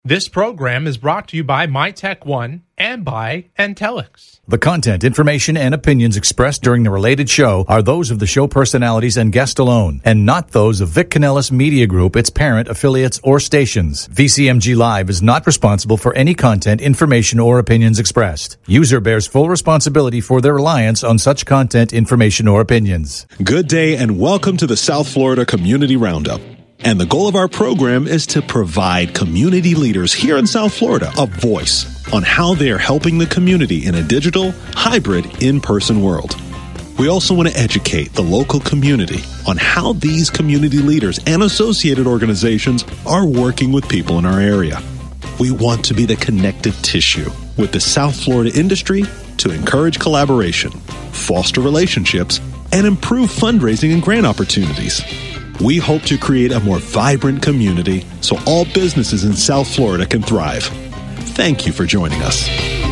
This program is brought to you by MyTech1 and by Antelix. The content, information, and opinions expressed during the related show are those of the show personalities and guest alone, and not those of Vic Canellis Media Group, its parent, affiliates, or stations. VCMG Live is not responsible for any content, information, or opinions expressed. User bears full responsibility for their reliance on such content, information, or opinions. Good day and welcome to the South Florida Community Roundup. And the goal of our program is to provide community leaders here in South Florida a voice on how they are helping the community in a digital, hybrid, in-person world. We also want to educate the local community on how these community leaders and associated organizations are working with people in our area. We want to be the connective tissue with the South Florida industry to encourage collaboration, foster relationships, and improve fundraising and grant opportunities. We hope to create a more vibrant community so all businesses in South Florida can thrive. Thank you for joining us.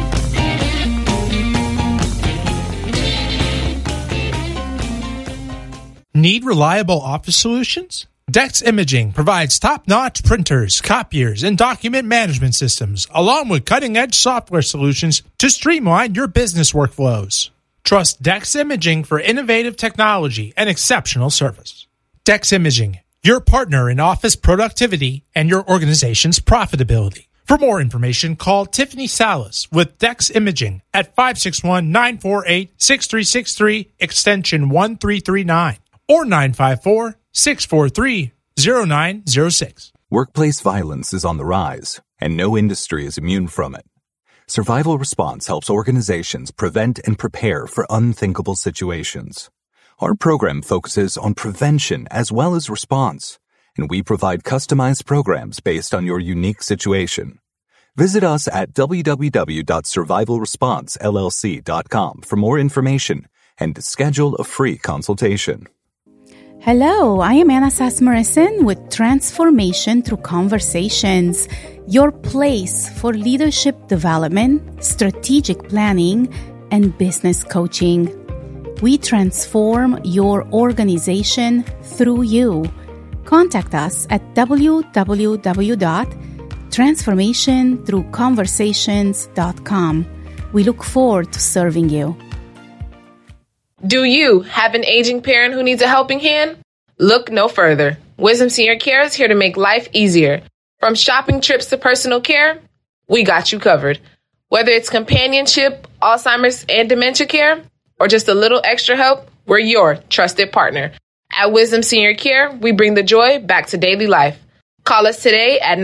Need reliable office solutions? Dex Imaging provides top-notch printers, copiers, and document management systems, along with cutting-edge software solutions to streamline your business workflows. Trust Dex Imaging for innovative technology and exceptional service. Dex Imaging, your partner in office productivity and your organization's profitability. For more information, call Tiffany Salas with Dex Imaging at 561-948-6363, extension 1339, or 954-643-0906. Workplace violence is on the rise, and no industry is immune from it. Survival Response helps organizations prevent and prepare for unthinkable situations. Our program focuses on prevention as well as response, and we provide customized programs based on your unique situation. Visit us at www.survivalresponsellc.com for more information and to schedule a free consultation. Hello, I am Anna Sass-Morrison with Transformation Through Conversations, your place for leadership development, strategic planning, and business coaching. We transform your organization through you. Contact us at www.transformationthroughconversations.com. We look forward to serving you. Do you have an aging parent who needs a helping hand? Look no further. Wisdom Senior Care is here to make life easier. From shopping trips to personal care, we got you covered. Whether it's companionship, Alzheimer's, and dementia care, or just a little extra help, we're your trusted partner. At Wisdom Senior Care, we bring the joy back to daily life. Call us today at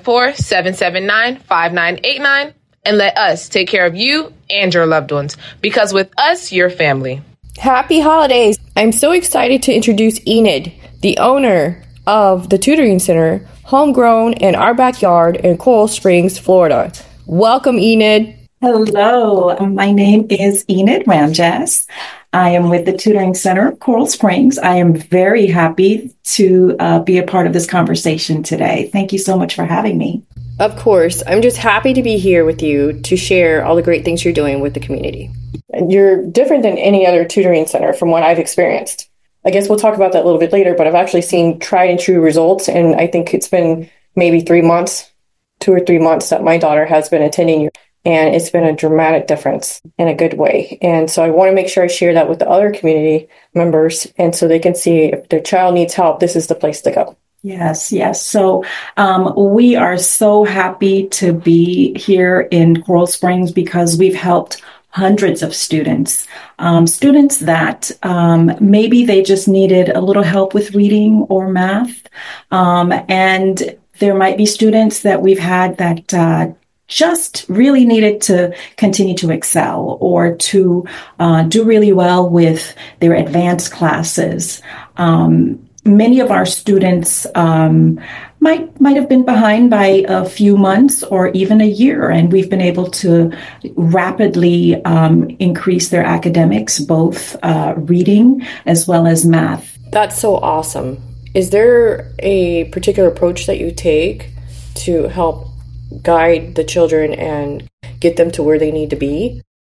954-779-5989 and let us take care of you and your loved ones, because with us, you're family. Happy holidays! I'm so excited to introduce Enid, the owner of the Tutoring Center, homegrown in our backyard in Coral Springs, Florida. Welcome, Enid. Hello, my name is Enid Ramjas. I am with the Tutoring Center of Coral Springs. I am very happy to be a part of this conversation today. Thank you so much for having me. Of course. I'm just happy to be here with you to share all the great things you're doing with the community. You're different than any other tutoring center from what I've experienced. I guess we'll talk about that a little bit later, but I've actually seen tried and true results, and I think it's been maybe 2 or 3 months that my daughter has been attending you. And it's been a dramatic difference in a good way. And so I want to make sure I share that with the other community members. And so they can see if their child needs help, this is the place to go. Yes. So we are so happy to be here in Coral Springs because we've helped hundreds of students that maybe they just needed a little help with reading or math. And there might be students that we've had that just really needed to continue to excel or to do really well with their advanced classes. Many of our students might have been behind by a few months or even a year, and we've been able to rapidly increase their academics, both reading as well as math. That's so awesome. Is there a particular approach that you take to help guide the children and get them to where they need to be?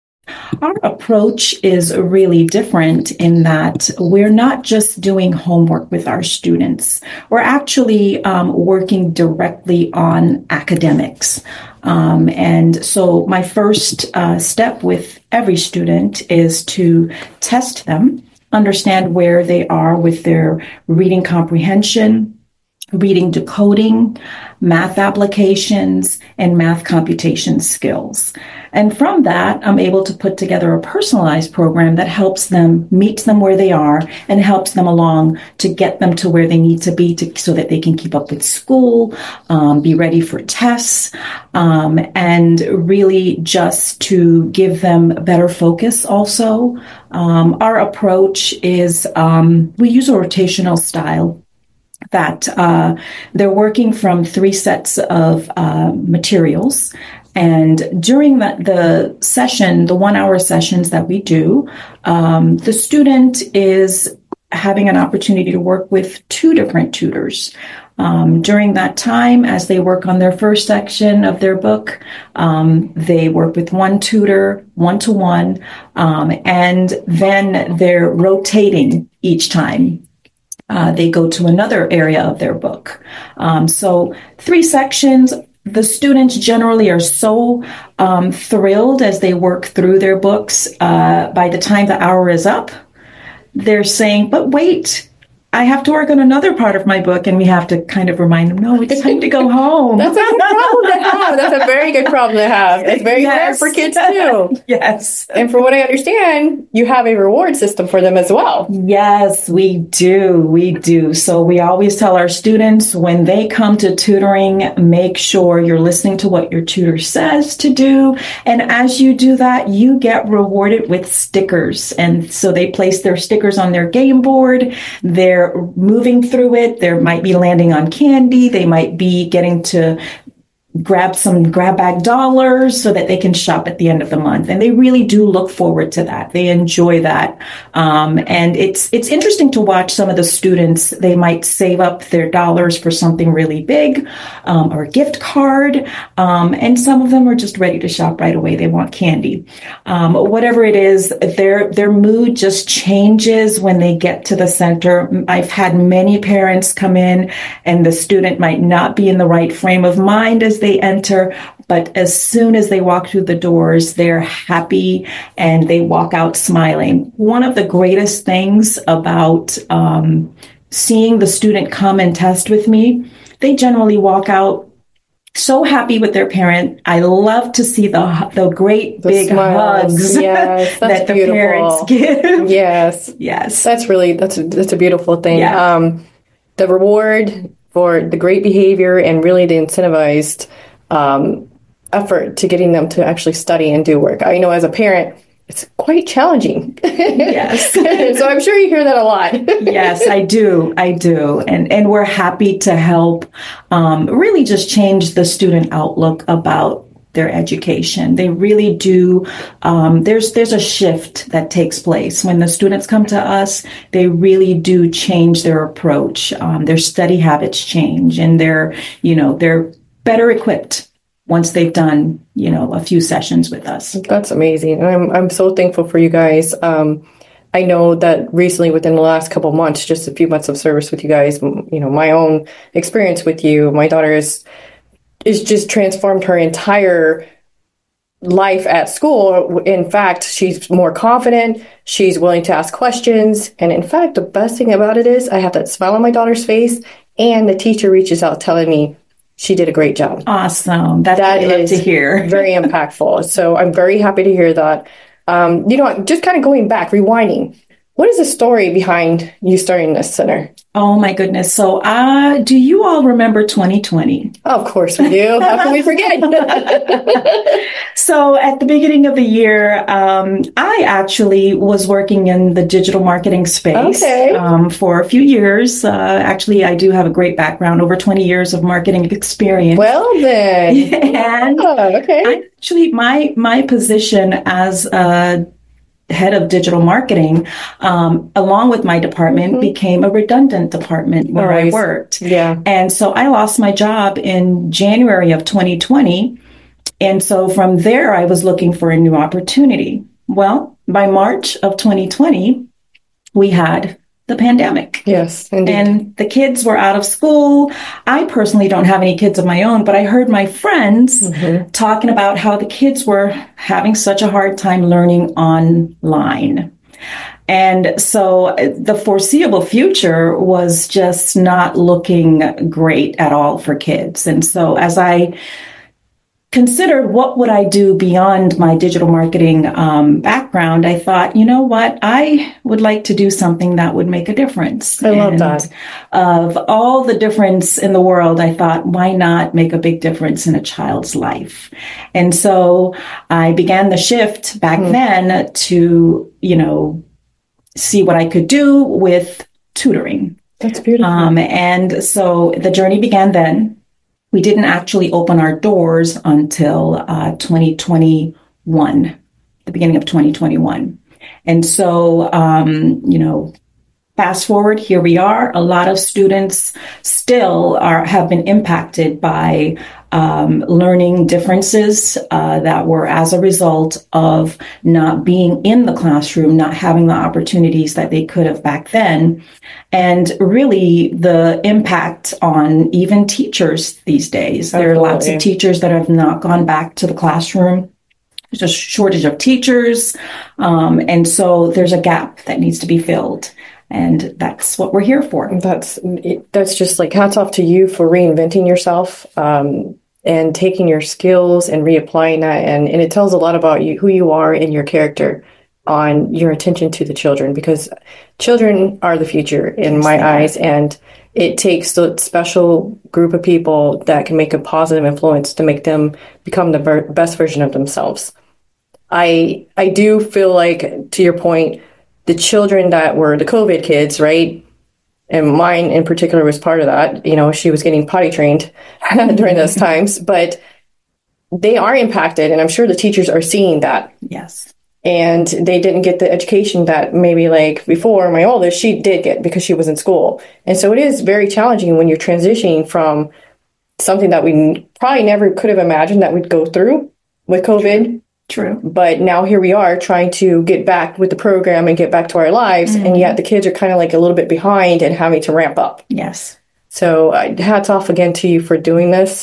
Our approach is really different in that we're not just doing homework with our students. We're actually working directly on academics. And so my first step with every student is to test them, understand where they are with their reading comprehension, reading decoding, math applications, and math computation skills. And from that, I'm able to put together a personalized program that helps them, meets them where they are, and helps them along to get them to where they need to be so that they can keep up with school, be ready for tests, and really just to give them better focus also. Our approach is we use a rotational style that they're working from 3 sets of materials. And during the session, the 1-hour sessions that we do, the student is having an opportunity to work with 2 different tutors. During that time, as they work on their first section of their book, they work with 1 tutor, 1-to-1, and then they're rotating each time. They go to another area of their book. So 3 sections. The students generally are so thrilled as they work through their books. By the time the hour is up, they're saying, but wait, I have to work on another part of my book. And we have to kind of remind them, no, it's time to go home. That's a good problem to have. That's a very good problem to have. It's very rare for kids too. Yes. And from what I understand, you have a reward system for them as well. Yes, we do. We do. So we always tell our students when they come to tutoring, make sure you're listening to what your tutor says to do. And as you do that, you get rewarded with stickers. And so they place their stickers on their game board. They're moving through it. They might be landing on candy. They might be getting to grab bag dollars so that they can shop at the end of the month. And they really do look forward to that. They enjoy that. And it's interesting to watch some of the students. They might save up their dollars for something really big, or a gift card. And some of them are just ready to shop right away. They want candy. Whatever it is, their mood just changes when they get to the center. I've had many parents come in and the student might not be in the right frame of mind as they enter, but as soon as they walk through the doors, they're happy and they walk out smiling. One of the greatest things about seeing the student come and test with me, they generally walk out so happy with their parent. I love to see the great big smiles. hugs yes, that the beautiful. parents give. Yes, yes, that's a beautiful thing. Yeah. The reward for the great behavior and really the incentivized effort to getting them to actually study and do work. I know as a parent, it's quite challenging. Yes. So I'm sure you hear that a lot. Yes, I do. And we're happy to help really just change the student outlook about their education. They really do. There's a shift that takes place when the students come to us. They really do change their approach. Their study habits change, and they're better equipped once they've done, a few sessions with us. That's amazing. I'm so thankful for you guys. I know that recently, within the last couple of months, just a few months of service with you guys, my own experience with you, my daughter is just transformed her entire life at school. In fact, she's more confident. She's willing to ask questions. And in fact, the best thing about it is I have that smile on my daughter's face, and the teacher reaches out telling me she did a great job. Awesome. That's what I love to hear. Very impactful. So I'm very happy to hear that. Just kind of going back, rewinding. What is the story behind you starting this center? Oh, my goodness. So do you all remember 2020? Of course we do. How can we forget? So at the beginning of the year, I actually was working in the digital marketing space for a few years. Actually, I do have a great background, over 20 years of marketing experience. Well, then. And actually, my position as head of digital marketing, along with my department, became a redundant department where I worked. Yeah. And so I lost my job in January of 2020. And so from there, I was looking for a new opportunity. Well, by March of 2020, we had the pandemic. Yes, indeed. And the kids were out of school. I personally don't have any kids of my own, but I heard my friends talking about how the kids were having such a hard time learning online. And so the foreseeable future was just not looking great at all for kids. And so as I considered what would I do beyond my digital marketing background, I thought, you know what, I would like to do something that would make a difference. I love that. Of all the difference in the world, I thought, why not make a big difference in a child's life? And so I began the shift back then to, see what I could do with tutoring. That's beautiful. And so the journey began then. We didn't actually open our doors until 2021, the beginning of 2021. And so, fast forward, here we are. A lot of students still have been impacted by learning differences that were as a result of not being in the classroom, not having the opportunities that they could have back then. And really the impact on even teachers these days. There are lots of teachers that have not gone back to the classroom. There's a shortage of teachers. And so there's a gap that needs to be filled. And that's what we're here for. That's just like hats off to you for reinventing yourself and taking your skills and reapplying that. And it tells a lot about you, who you are and your character on your attention to the children, because children are the future in my eyes. And it takes a special group of people that can make a positive influence to make them become the best version of themselves. I do feel like, to your point, the children that were the COVID kids, right? And mine in particular was part of that. She was getting potty trained during those times, but they are impacted. And I'm sure the teachers are seeing that. Yes. And they didn't get the education that maybe like before my oldest, she did get because she was in school. And so it is very challenging when you're transitioning from something that we probably never could have imagined that we'd go through with COVID. True. But now here we are trying to get back with the program and get back to our lives. And yet the kids are kind of like a little bit behind and having to ramp up. Yes. So hats off again to you for doing this.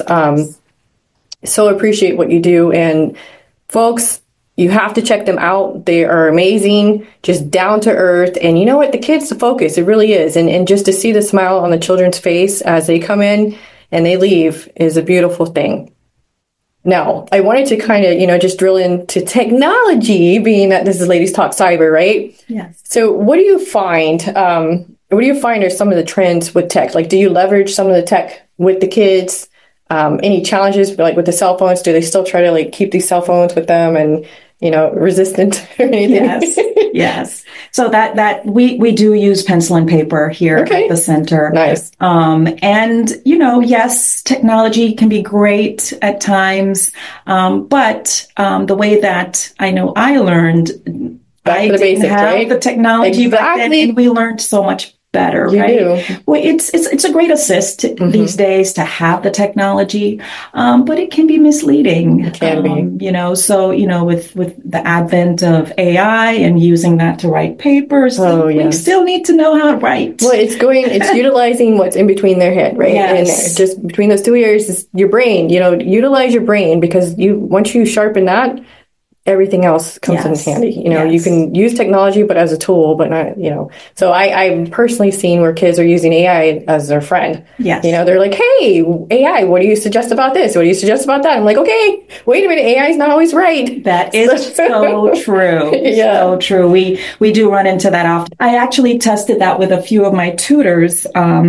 So appreciate what you do. And folks, you have to check them out. They are amazing, just down to earth. And you know what? The kids, the focus, it really is. And just to see the smile on the children's face as they come in and they leave is a beautiful thing. Now, I wanted to kind of, just drill into technology, being that this is Ladies Talk Cyber, right? Yes. So what do you find? What do you find are some of the trends with tech? Like, do you leverage some of the tech with the kids? Any challenges, like with the cell phones? Do they still try to like keep these cell phones with them and, resistant or anything? Yes. Yes. So that we do use pencil and paper here at the center. Nice. And, yes, technology can be great at times. But the way that I know I learned, Back to the basics, have right? the technology back then, and we learned so much better, You right? do. Well, it's a great assist these days to have the technology, but it can be misleading. It can be. So with the advent of AI and using that to write papers, we still need to know how to write. Well, it's utilizing what's in between their head, right? Yes. And just between those two ears is your brain. Utilize your brain, because once you sharpen that, everything else comes in handy. You can use technology, but as a tool, but not, So I'm personally seen where kids are using AI as their friend. Yes. They're like, hey, AI, what do you suggest about this? What do you suggest about that? I'm like, okay, wait a minute. AI is not always right. That is so true. Yeah. So true. We do run into that often. I actually tested that with a few of my tutors.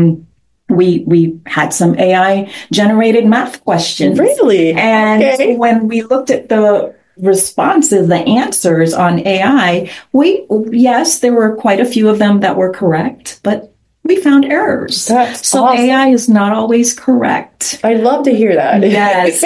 We had some AI generated math questions. Really? And when we looked at the responses, the answers on AI, there were quite a few of them that were correct, but we found errors. That's so awesome. AI is not always correct. I love to hear that. Yes.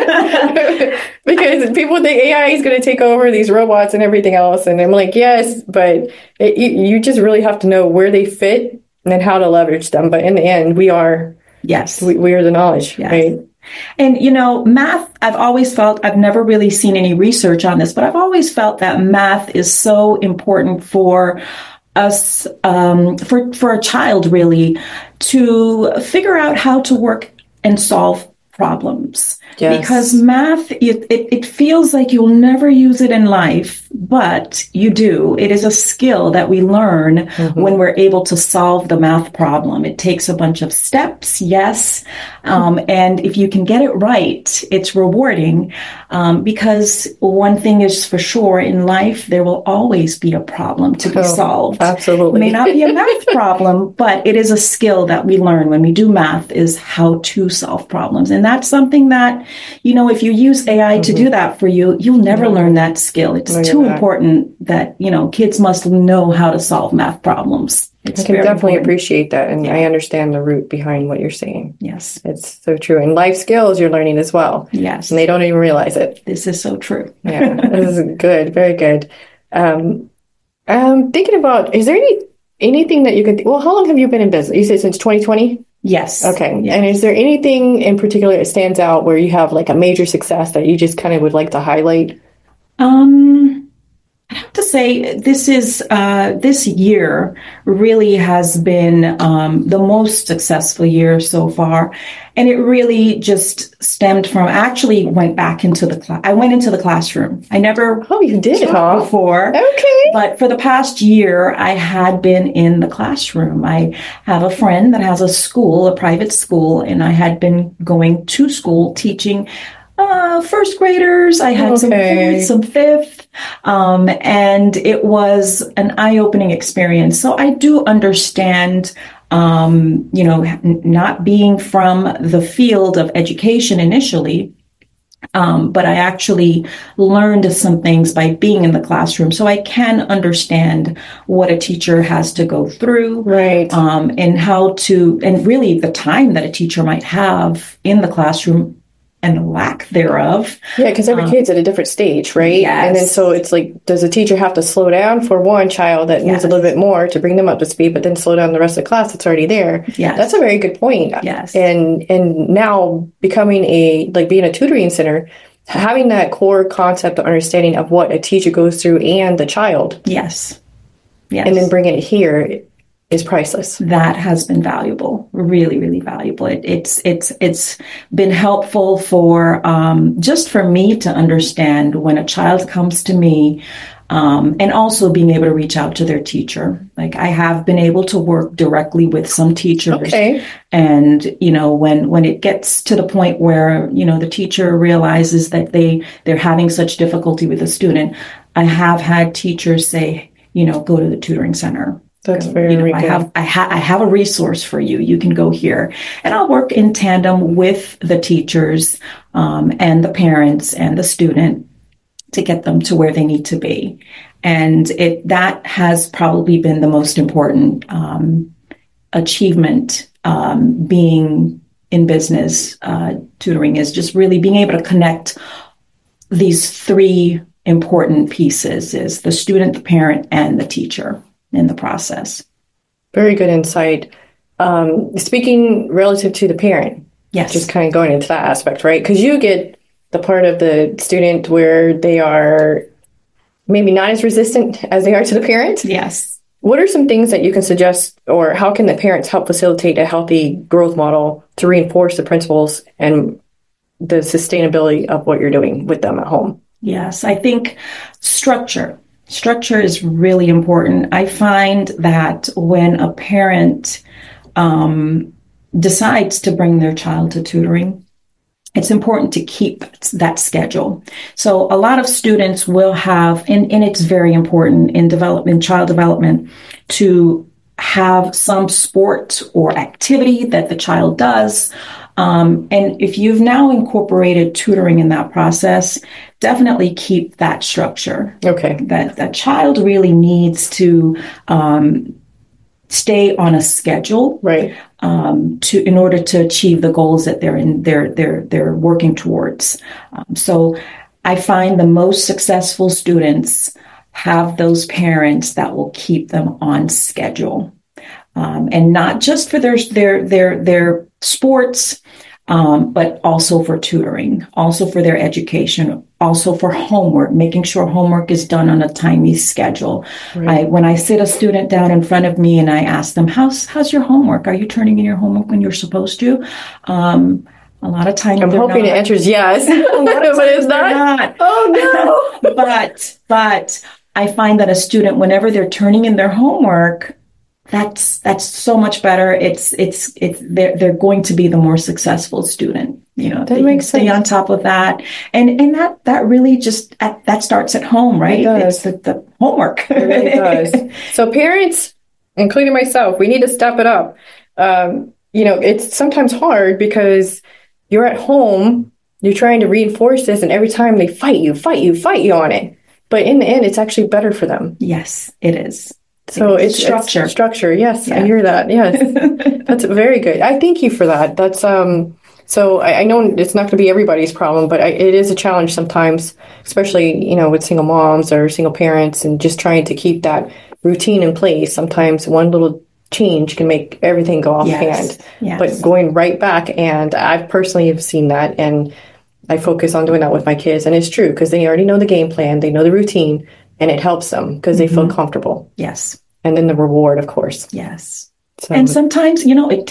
Because people think AI is going to take over these robots and everything else. And I'm like, yes, but you just really have to know where they fit and then how to leverage them. But in the end, we are the knowledge, right? And, math, I've always felt, I've never really seen any research on this, but I've always felt that math is so important for us, for a child really, to figure out how to work and solve problems. Yes. Because math, it feels like you'll never use it in life, but you do. It is a skill that we learn when we're able to solve the math problem. It takes a bunch of steps, yes. And if you can get it right, it's rewarding, because one thing is for sure in life, there will always be a problem to be solved. Absolutely. It may not be a math problem, but it is a skill that we learn when we do math, is how to solve problems. And that's something that, if you use AI to do that for you, you'll never learn that skill. It's too important that, kids must know how to solve math problems. I can definitely appreciate that. And I understand the root behind what you're saying. Yes. It's so true. And life skills you're learning as well. Yes. And they don't even realize it. This is so true. Yeah. This is good. Very good. Thinking about, is there anything that you can, how long have you been in business? You said since 2020? Yes. Okay. Yes. And is there anything in particular that stands out where you have like a major success that you just kind of would like to highlight? I have to say this year really has been the most successful year so far. And it really just stemmed from, I actually went back into the class. I went into the classroom. I never you did, huh? before. Okay. But for the past year, I had been in the classroom. I have a friend that has a private school, and I had been going to school teaching first graders. I had some fourth, some fifth, and it was an eye-opening experience. So I do understand, not being from the field of education initially, but I actually learned some things by being in the classroom. So I can understand what a teacher has to go through, right? And really the time that a teacher might have in the classroom and the lack thereof. Yeah, because every kid's at a different stage, right? Yes. And then so it's like, does a teacher have to slow down for one child that needs a little bit more to bring them up to speed, but then slow down the rest of the class that's already there? Yes. That's a very good point. Yes. And now becoming being a tutoring center, having that core concept of understanding of what a teacher goes through and the child. Yes. Yes. And then bringing it here is priceless. That has been valuable, really, really valuable. It's been helpful for just for me to understand when a child comes to me, and also being able to reach out to their teacher. Like I have been able to work directly with some teachers, and when it gets to the point where the teacher realizes that they're having such difficulty with a student, I have had teachers say, go to the tutoring center. That's very good. I have a resource for you. You can go here. And I'll work in tandem with the teachers and the parents and the student to get them to where they need to be. And that has probably been the most important achievement being in business. Tutoring is just really being able to connect these three important pieces: is the student, the parent, and the teacher in the process. Very good insight. Speaking relative to the parent, yes, just kind of going into that aspect, right? Because you get the part of the student where they are maybe not as resistant as they are to the parent. Yes. What are some things that you can suggest, or how can the parents help facilitate a healthy growth model to reinforce the principles and the sustainability of what you're doing with them at home? Yes, I think structure is really important. I find that when a parent decides to bring their child to tutoring, it's important to keep that schedule. So a lot of students will have, and it's very important in child development, to have some sport or activity that the child does. And if you've now incorporated tutoring in that process, definitely keep that structure. Okay. That child really needs to stay on a schedule, right? In order to achieve the goals that they're working towards. So I find the most successful students have those parents that will keep them on schedule, and not just for their sports. but also for tutoring, also for their education, also for homework, making sure homework is done on a timely schedule. Right. When I sit a student down in front of me and I ask them, how's your homework? Are you turning in your homework when you're supposed to? A lot of times I'm hoping the answer is yes, but it's not. Oh no! But I find that a student, whenever they're turning in their homework, that's so much better. They're going to be the more successful student. That makes sense. Stay on top of that, and that really just that starts at home, right? It does. It's the homework. It really does. So parents, including myself, we need to step it up. It's sometimes hard because you're at home, you're trying to reinforce this, and every time they fight you on it. But in the end, it's actually better for them. Yes, it is. So it's structure. Structure. Yes, yeah. I hear that. Yes. That's very good. I thank you for that. That's so I know it's not going to be everybody's problem, but it is a challenge sometimes, especially, with single moms or single parents, and just trying to keep that routine in place. Sometimes one little change can make everything go off hand. Yes. But going right back, and I personally have seen that, and I focus on doing that with my kids, and it's true because they already know the game plan, they know the routine, and it helps them because they feel comfortable. Yes. And then the reward, of course. Yes. So, and sometimes,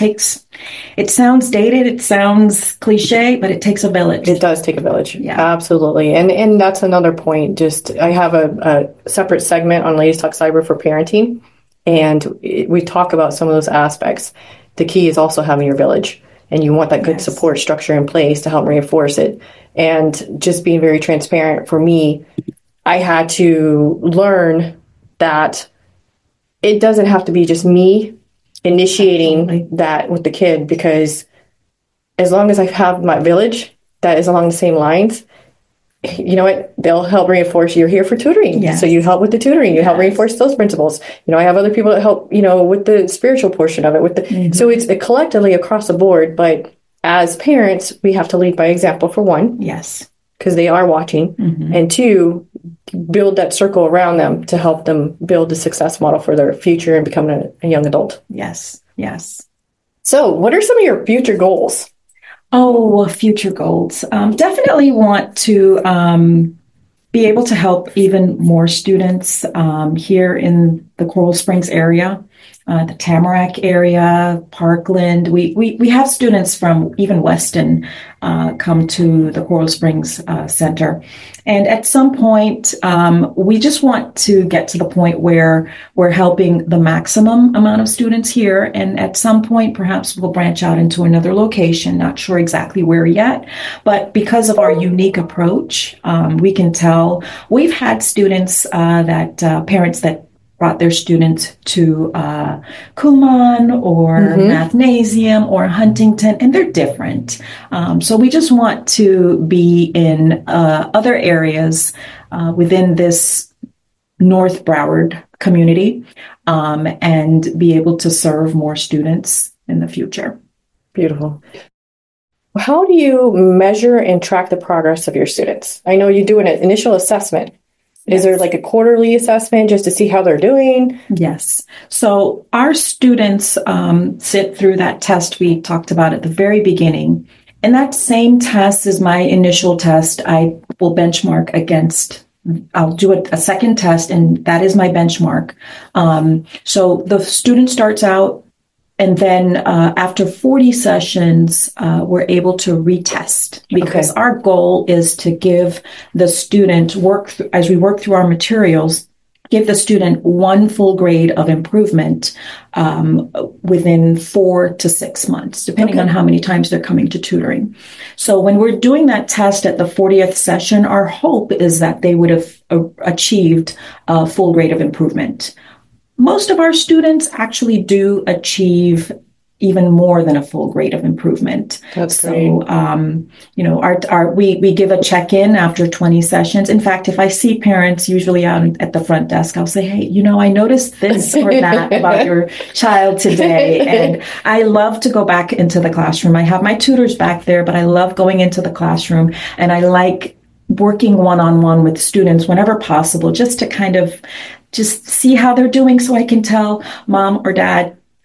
it sounds dated, it sounds cliche, but it takes a village. It does take a village. Yeah. Absolutely. And that's another point. I have a separate segment on Ladies Talk Cyber for parenting, and we talk about some of those aspects. The key is also having your village, and you want that good support structure in place to help reinforce it. And just being very transparent, for me, I had to learn that it doesn't have to be just me initiating that with the kid, because as long as I have my village that is along the same lines, you know what, they'll help reinforce. You're here for tutoring. Yes. So you help with the tutoring, you help reinforce those principles. I have other people that help, with the spiritual portion of it, so it's collectively across the board. But as parents, we have to lead by example, for one. Yes. Because they are watching. And two, build that circle around them to help them build a success model for their future and becoming a young adult. Yes. Yes. So what are some of your future goals? Oh, future goals. Definitely want to be able to help even more students here in the Coral Springs area, the Tamarack area, Parkland. We have students from even Weston come to the Coral Springs Center. And at some point, we just want to get to the point where we're helping the maximum amount of students here. And at some point, perhaps we'll branch out into another location, not sure exactly where yet. But because of our unique approach, we can tell we've had students parents that brought their students to Kumon or Mathnasium or Huntington, and they're different. So we just want to be in other areas within this North Broward community and be able to serve more students in the future. Beautiful. How do you measure and track the progress of your students? I know you do an initial assessment. Is there like a quarterly assessment just to see how they're doing? Yes. So our students sit through that test we talked about at the very beginning. And that same test is my initial test. I will benchmark against, I'll do a second test, and that is my benchmark. So the student starts out, and then after 40 sessions, we're able to retest, because our goal is to give the student as we work through our materials, give the student one full grade of improvement within 4 to 6 months, depending on how many times they're coming to tutoring. So when we're doing that test at the 40th session, our hope is that they would have achieved a full grade of improvement. Most of our students actually do achieve even more than a full grade of improvement. That's great. So, we give a check-in after 20 sessions. In fact, if I see parents usually out at the front desk, I'll say, hey, I noticed this or that about your child today. And I love to go back into the classroom. I have my tutors back there, but I love going into the classroom, and I like working one-on-one with students whenever possible, just to kind of just see how they're doing, so I can tell mom or dad,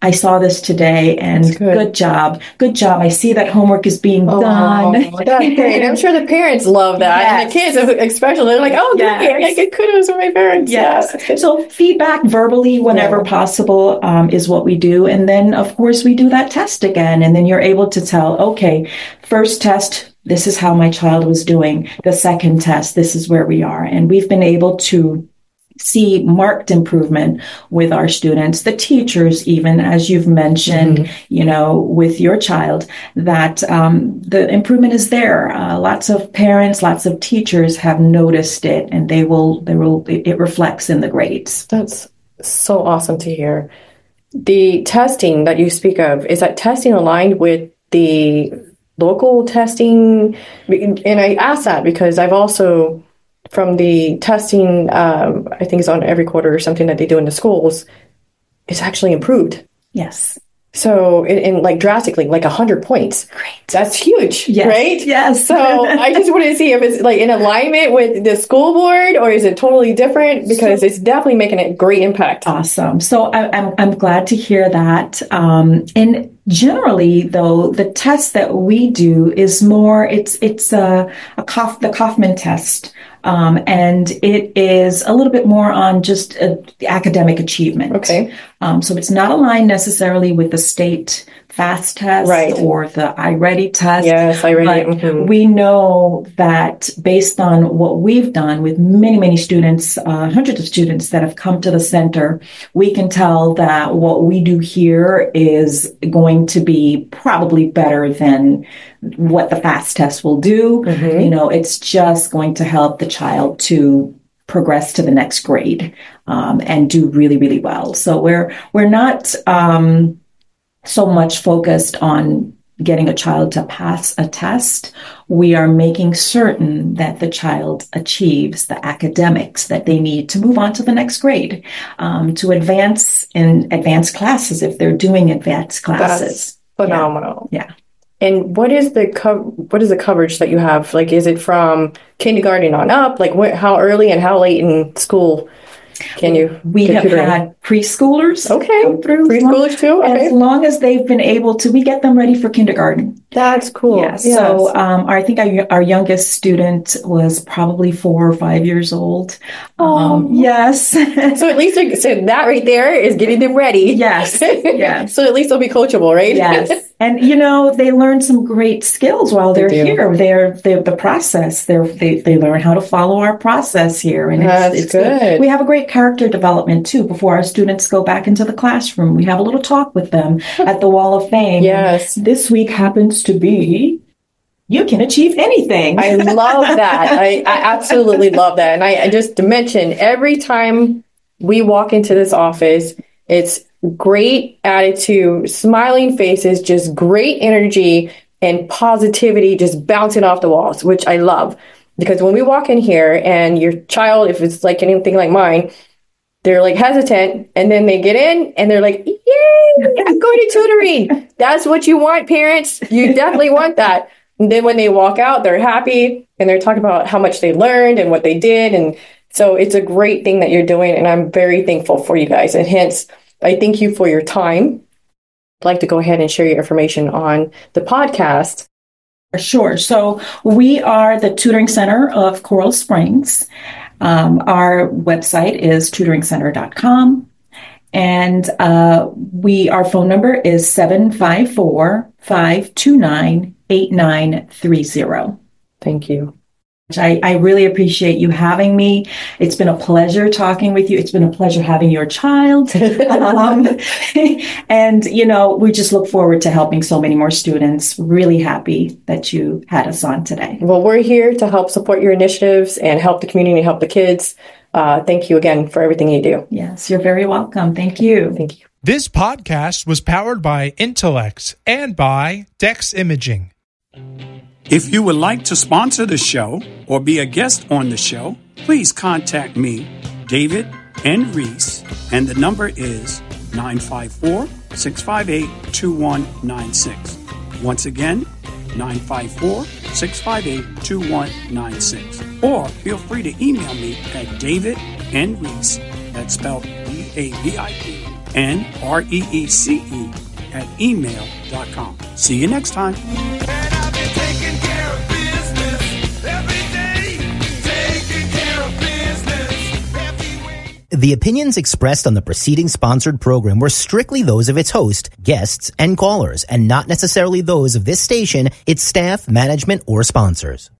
I saw this today, and good job. Good job. I see that homework is being done. That's great. I'm sure the parents love that. Yes. And the kids, especially, they're like, oh, Yes. good. I get kudos from my parents. Yes. Yeah. So feedback verbally whenever possible is what we do. And then, of course, we do that test again. And then you're able to tell, okay, first test, this is how my child was doing. The second test, this is where we are. And we've been able to see marked improvement with our students, the teachers, even as you've mentioned, with your child, that the improvement is there. Lots of parents, lots of teachers have noticed it, and it reflects in the grades. That's so awesome to hear. The testing that you speak of, is that testing aligned with the local testing? And I ask that because I've also, from the testing, I think it's on every quarter or something that they do in the schools, it's actually improved. Yes. So, in like drastically, like 100 points. Great. That's huge, yes. right? Yes. So, I just wanted to see if it's like in alignment with the school board, or is it totally different? Because it's definitely making a great impact. Awesome. So, I'm glad to hear that. And generally, though, the test that we do is more, it's the Kaufman test. And it is a little bit more on just academic achievement. Okay. So it's not aligned necessarily with the state FAST test or the iReady test. Yes, iReady. But we know that based on what we've done with many, many students, hundreds of students that have come to the center, we can tell that what we do here is going to be probably better than what the FAST test will do. It's just going to help the child to progress to the next grade and do really, really well. So we're not so much focused on getting a child to pass a test. We are making certain that the child achieves the academics that they need to move on to the next grade, to advance in advanced classes if they're doing advanced classes. That's phenomenal. Yeah. And what is the coverage that you have? Like, is it from kindergarten on up? Like, how early and how late in school can you? We have had preschoolers. Come through. Preschoolers too. Okay. As long as they've been able to, we get them ready for kindergarten. That's cool. Yeah. Yes. So I think our youngest student was probably 4 or 5 years old. Yes. So at least that right there is getting them ready. Yes. Yes. So at least they'll be coachable, right? Yes. And they learn some great skills while they're here. They're the process. They learn how to follow our process here, and it's good. We have a great character development too before our students go back into the classroom. We have a little talk with them at the Wall of Fame. Yes. And this week happens to be, you can achieve anything. I love that. I absolutely love that. And I just to mention, every time we walk into this office, it's great attitude, smiling faces, just great energy and positivity just bouncing off the walls, which I love. Because when we walk in here and your child, if it's like anything like mine, they're like hesitant, and then they get in and they're like, yay, I'm going to tutoring. That's what you want, parents. You definitely want that. And then when they walk out, they're happy and they're talking about how much they learned and what they did. And so it's a great thing that you're doing. And I'm very thankful for you guys. And hence, I thank you for your time. I'd like to go ahead and share your information on the podcast. Sure. So we are the Tutoring Center of Coral Springs. Our website is tutoringcenter.com. And our phone number is 754-529-8930. Thank you. I really appreciate you having me. It's been a pleasure talking with you. It's been a pleasure having your child. And, we just look forward to helping so many more students. Really happy that you had us on today. Well, we're here to help support your initiatives and help the community, help the kids. Thank you again for everything you do. Yes, you're very welcome. Thank you. Thank you. This podcast was powered by Intellex and by Dex Imaging. If you would like to sponsor the show or be a guest on the show, please contact me, David N. Reese, and the number is 954-658-2196. Once again, 954-658-2196. Or feel free to email me at davidnreese, that's spelled D-A-V-I-D, NREECE@email.com. See you next time. The opinions expressed on the preceding sponsored program were strictly those of its host, guests, and callers, and not necessarily those of this station, its staff, management, or sponsors.